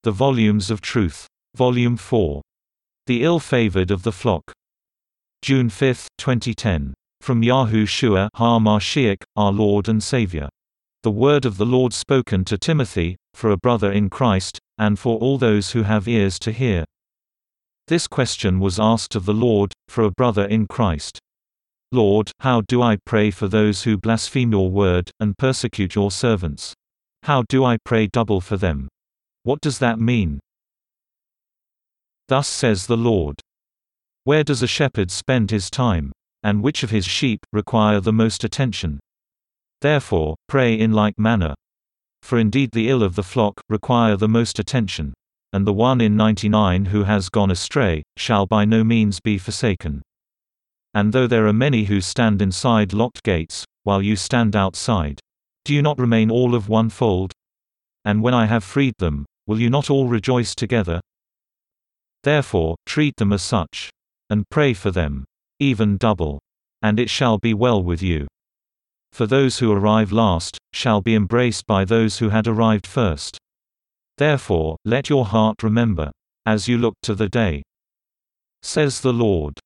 The Volumes of Truth. Volume 4. The Ill-Favored of the Flock. June 5, 2010. From Yahushua HaMashiach, our Lord and Savior. The word of the Lord spoken to Timothy, for a brother in Christ, and for all those who have ears to hear. This question was asked of the Lord, for a brother in Christ. Lord, how do I pray for those who blaspheme your word, and persecute your servants? How do I pray double for them? What does that mean? Thus says the Lord. Where does a shepherd spend his time? And which of his sheep require the most attention? Therefore, pray in like manner. For indeed the ill of the flock require the most attention. And the one in 99 who has gone astray shall by no means be forsaken. And though there are many who stand inside locked gates, while you stand outside, do you not remain all of one fold? And when I have freed them, will you not all rejoice together? Therefore, treat them as such. And pray for them. Even double. And it shall be well with you. For those who arrive last shall be embraced by those who had arrived first. Therefore, let your heart remember, as you look to the day, says the Lord.